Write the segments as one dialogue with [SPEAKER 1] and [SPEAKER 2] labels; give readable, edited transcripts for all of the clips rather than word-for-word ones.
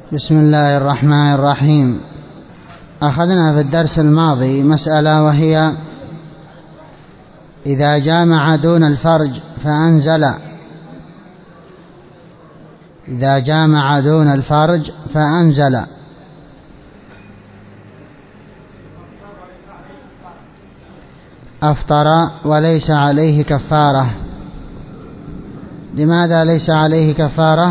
[SPEAKER 1] بسم الله الرحمن الرحيم. أخذنا في الدرس الماضي مسألة، وهي إذا جامع دون الفرج فأنزل. إذا جامع دون الفرج فأنزل أفطر وليس عليه كفارة. لماذا ليس عليه كفارة؟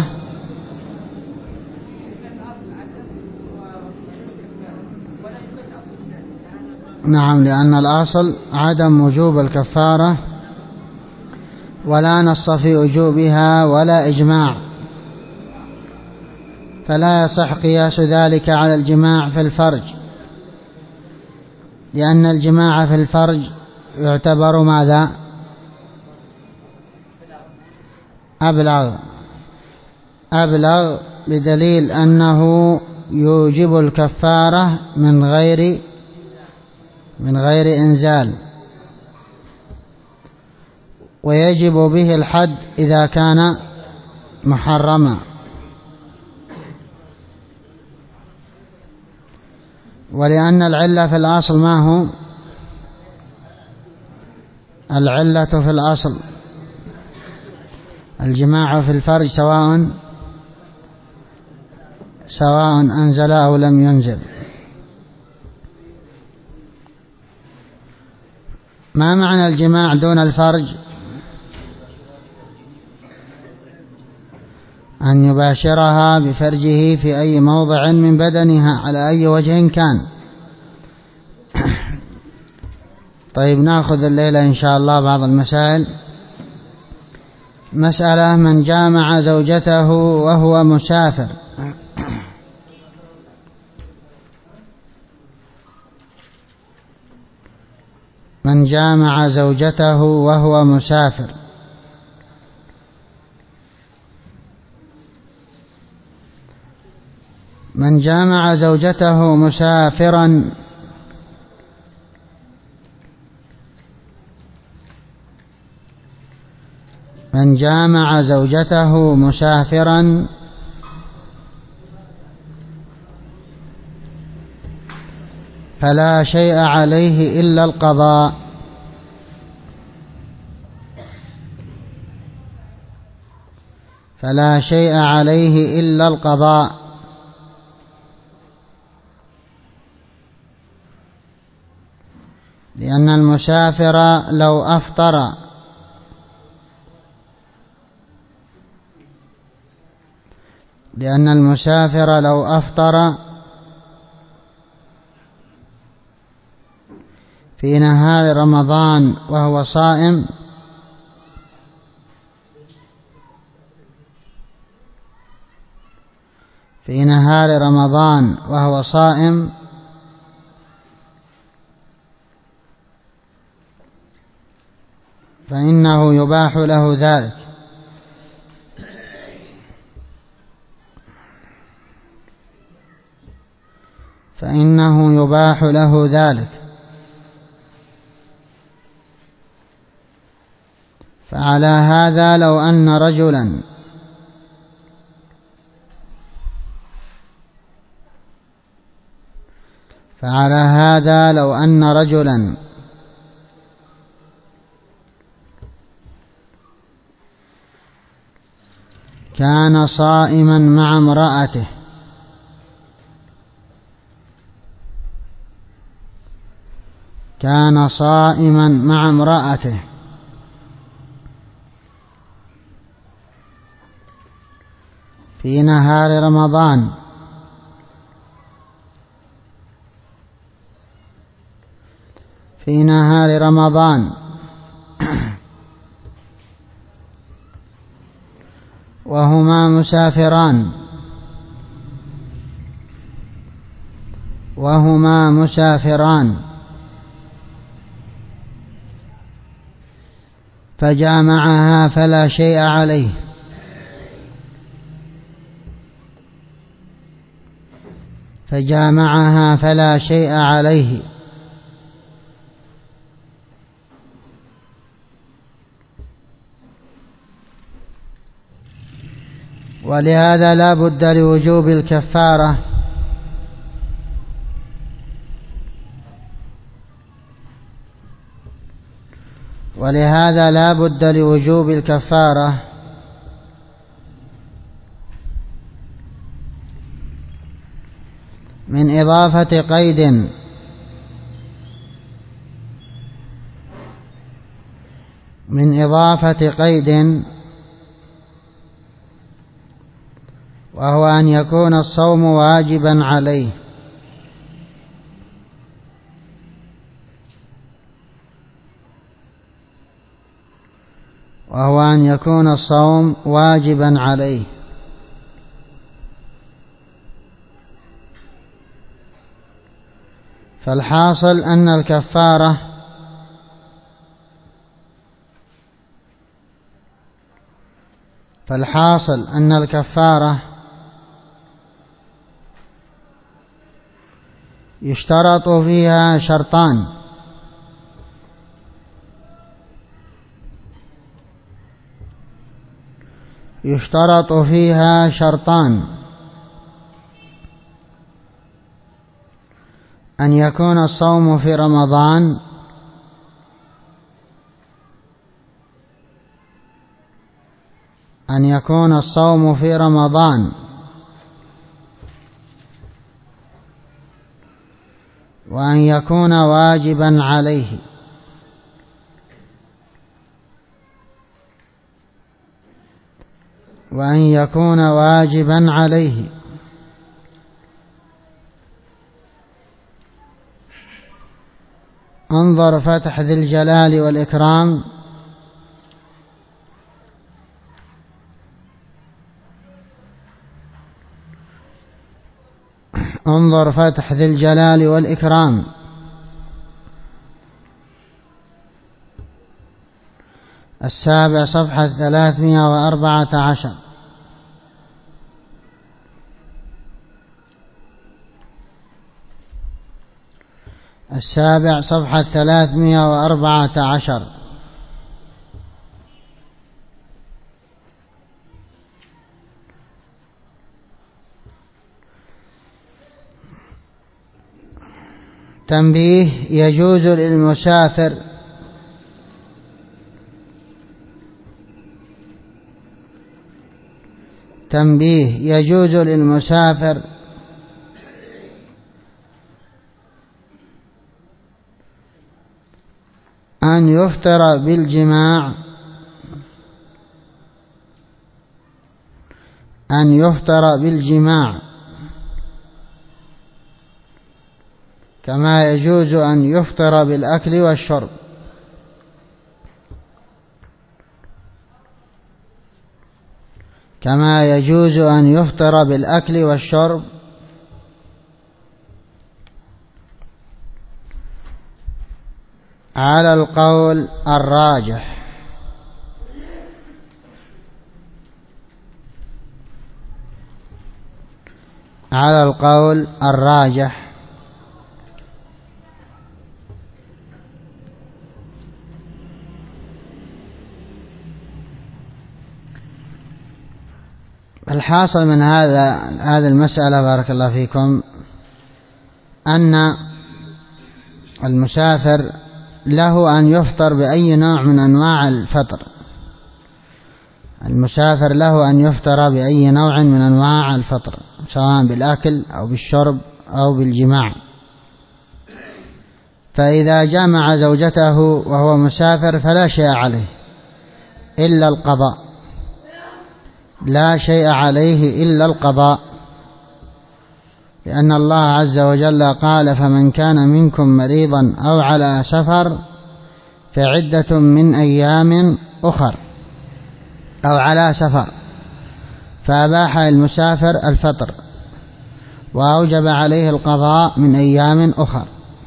[SPEAKER 1] نعم، لأن الأصل عدم وجوب الكفارة، ولا نص في وجوبها ولا إجماع، فلا يصح قياس ذلك على الجماع في الفرج، لأن الجماع في الفرج يعتبر ماذا؟ أبلغ بدليل أنه يوجب الكفارة من غير إنزال، ويجب به الحد إذا كان محرما. ولأن العلة في الأصل ما هو؟ العلة في الأصل الجماع في الفرج سواء أنزل أو لم ينزل. ما معنى الجماع دون الفرج؟ أن يباشرها بفرجه في أي موضع من بدنها على أي وجه كان. طيب، نأخذ الليلة إن شاء الله بعض المسائل. مسألة: من جامع زوجته وهو مسافر. من جامع زوجته وهو مسافر. من جامع زوجته مسافرا من جامع زوجته مسافرا فلا شيء عليه إلا القضاء. فلا شيء عليه إلا القضاء، لأن المسافر لو أفطر في نهار رمضان وهو صائم فإنه يباح له ذلك. فعلى هذا لو أن رجلا كان صائما مع امرأته في نهار رمضان وهما مسافران فجامعها فلا شيء عليه. ولهذا لا بد لوجوب الكفارة من إضافة قيد وهو أن يكون الصوم واجبا عليه، فالحاصل أن الكفارة يشترط فيها شرطان: أن يكون الصوم في رمضان، وأن يكون واجبا عليه. انظر فتح ذي الجلال والإكرام السابع صفحة 314. تنبيه: يجوز للمسافر أن يفطر بالجماع كما يجوز أن يفطر بالأكل والشرب، على القول الراجح. الحاصل من هذه المسألة بارك الله فيكم أن المسافر له أن يفطر بأي نوع من أنواع الفطر، سواء بالأكل أو بالشرب أو بالجماع. فإذا جامع زوجته وهو مسافر فلا شيء عليه إلا القضاء، لأن الله عز وجل قال: فمن كان منكم مريضا أو على سفر فعدة من أيام أخر، أو على سفر، فأباح المسافر الفطر وأوجب عليه القضاء من أيام أخر.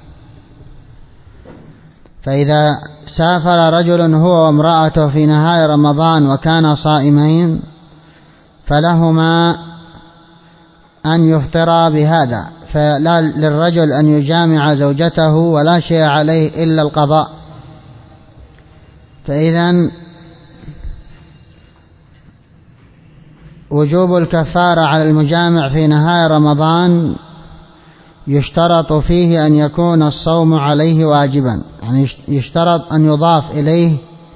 [SPEAKER 1] فإذا سافر رجل هو وامرأته في نهاية رمضان وكانا صائمين فلهما أن يفطرا بهذا، فلا للرجل أن يجامع زوجته ولا شيء عليه إلا القضاء. فإذن وجوب الكفارة على المجامع في نهاية رمضان يشترط فيه أن يكون الصوم عليه واجبا، يعني يشترط أن يضاف إليه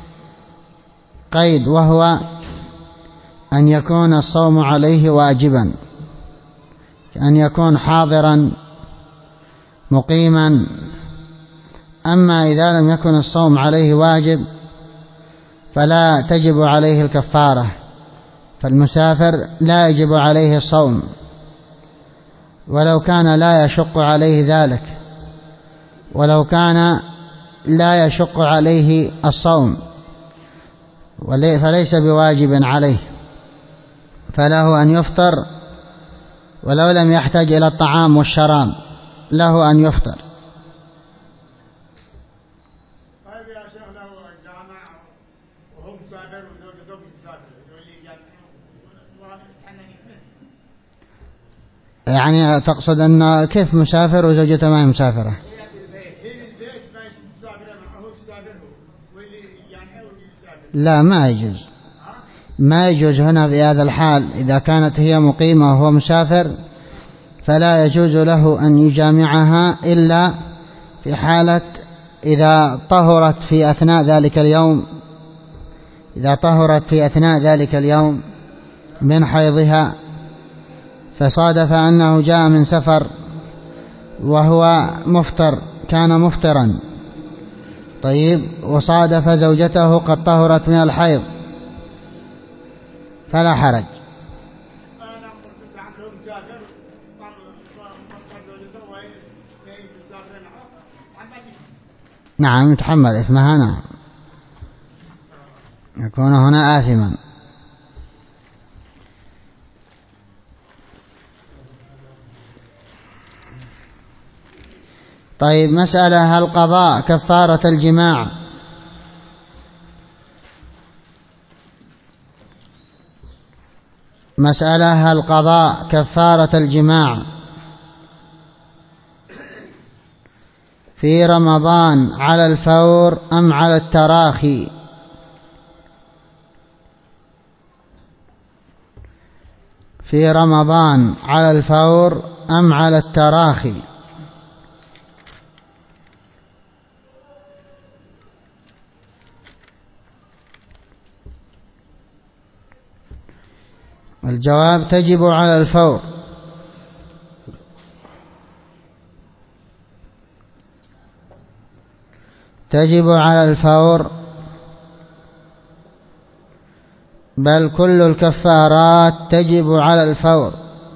[SPEAKER 1] قيد، وهو أن يكون الصوم عليه واجبا، أن يكون حاضرا مقيما. أما إذا لم يكن الصوم عليه واجب فلا تجب عليه الكفارة، فالمسافر لا يجب عليه الصوم ولو كان لا يشق عليه ذلك، ولو كان لا يشق عليه الصوم فليس بواجب عليه، فله أن يفطر ولو لم يحتاج إلى الطعام والشراب، له أن يفطر.
[SPEAKER 2] طيب يا شيخ، لو جامع وهو مسافر وزوجته مسافر يقول لي
[SPEAKER 1] يعني تقصد أن كيف مسافر وزوجته ما هي مسافرة؟
[SPEAKER 2] هي بالبيت ما مسافرة معه، هو مسافر واللي جامع واللي مسافر.
[SPEAKER 1] لا، ما يجوز، ما يجوز هنا في هذا الحال. إذا كانت هي مقيمة وهو مسافر فلا يجوز له أن يجامعها إلا في حالة إذا طهرت في أثناء ذلك اليوم، إذا طهرت في أثناء ذلك اليوم من حيضها، فصادف أنه جاء من سفر وهو مفطر، كان مفطرا، طيب، وصادف زوجته قد طهرت من الحيض فلا حرج.
[SPEAKER 2] أنا قلت عنه مسافر زوجته وهي مسافرة معه،
[SPEAKER 1] نعم، يتحمل إثمها، نعم، يكون هنا آثما. طيب، مسألة: هل قضاء كفارة الجماع مسألة: هل قضاء كفارة الجماع في رمضان على الفور أم على التراخي؟ في رمضان على الفور أم على التراخي؟ الجواب: تجب على الفور. تجب على الفور، بل كل الكفارات تجب على الفور.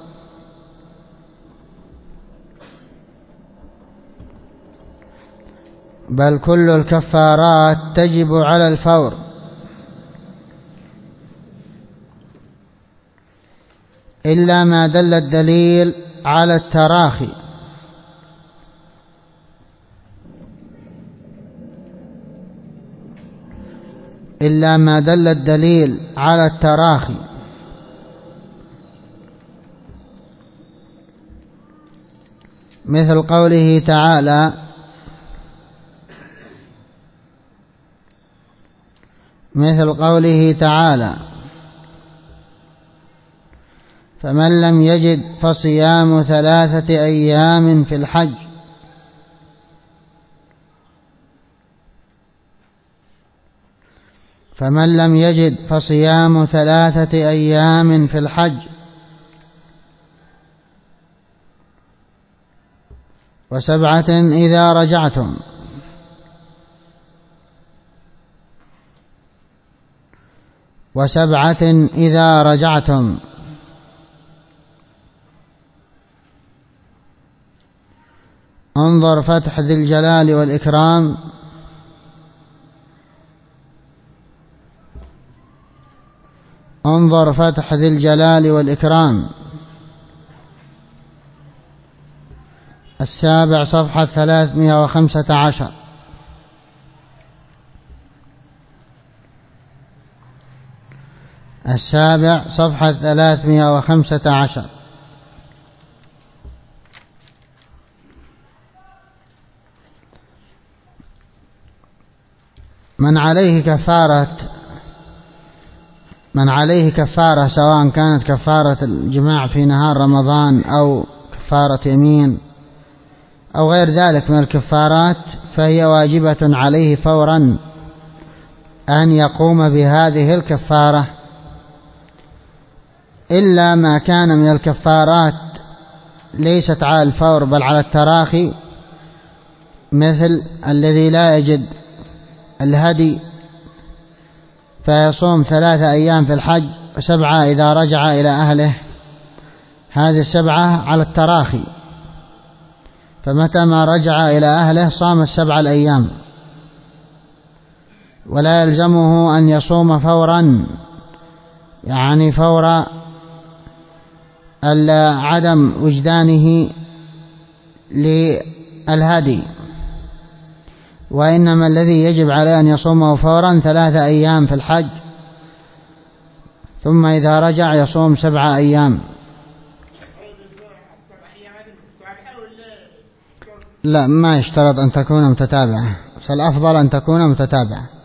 [SPEAKER 1] بل كل الكفارات تجب على الفور إلا ما دل الدليل على التراخي. إلا ما دل الدليل على التراخي، مثل قوله تعالى: فمن لم يجد فصيام 3 أيام في الحج. فمن لم يجد فصيام 3 أيام في الحج، و7 إذا رجعتم. و7 إذا رجعتم. انظر فتح ذي الجلال والإكرام، انظر فتح ذي الجلال والإكرام 7 صفحة 315. السابع صفحة 315. من عليه كفارة سواء كانت كفارة الجماع في نهار رمضان أو كفارة يمين أو غير ذلك من الكفارات، فهي واجبة عليه فورا أن يقوم بهذه الكفارة، إلا ما كان من الكفارات ليست على الفور بل على التراخي، مثل الذي لا يجد الهدي فيصوم 3 أيام في الحج و7 إذا رجع إلى أهله، هذه 7 على التراخي، فمتى ما رجع إلى أهله صام 7 الأيام، ولا يلزمه أن يصوم فورا، يعني فور عدم وجدانه للهدي، وإنما الذي يجب عليه أن يصومه فورا 3 أيام في الحج، ثم إذا رجع يصوم 7 أيام. لا، ما يشترط أن تكون متتابعة، فالأفضل أن تكون متتابعة.